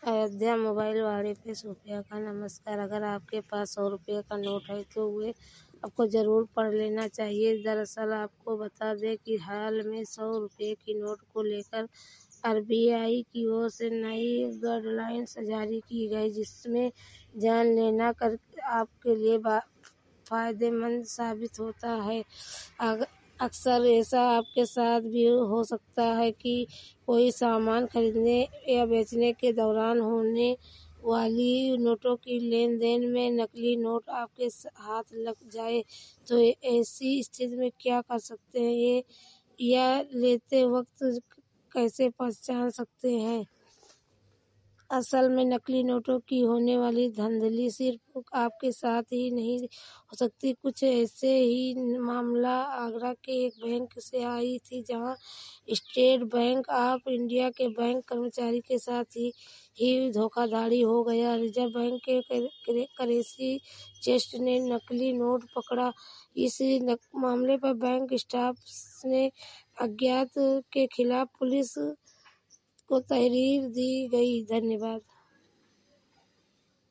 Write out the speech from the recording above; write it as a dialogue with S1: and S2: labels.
S1: Ayodhya mobile वाले पे Sophia का नमस्कार। अगर आपके पास 100 रुपये का नोट है तो वे आपको ज़रूर पढ़ लेना चाहिए। दरअसल आपको बता दें कि हाल में 100 रुपये की नोट को लेकर आरबीआई की ओर से नई गाइडलाइंस जारी की गई, जिसमें जान लेना कर आपके लिए फ़ायदेमंद साबित होता है। अक्सर ऐसा आपके साथ भी हो सकता है कि कोई सामान खरीदने या बेचने के दौरान होने वाली नोटों की लेन-देन में नकली नोट आपके हाथ लग जाए, तो ऐसी स्थिति में क्या कर सकते हैं ये या लेते वक्त कैसे पहचान सकते हैं। असल में नकली नोटों की होने वाली धांधली सिर्फ आपके साथ ही नहीं हो सकती। कुछ ऐसे ही मामला आगरा के एक बैंक से आई थी, जहां स्टेट बैंक ऑफ इंडिया के बैंक कर्मचारी के साथ ही धोखाधड़ी हो गया। रिजर्व बैंक के करेंसी चेस्ट ने नकली नोट पकड़ा। इस मामले पर बैंक स्टाफ ने अज्ञात के खिलाफ पुलिस को तहरीर दी गई। धन्यवाद।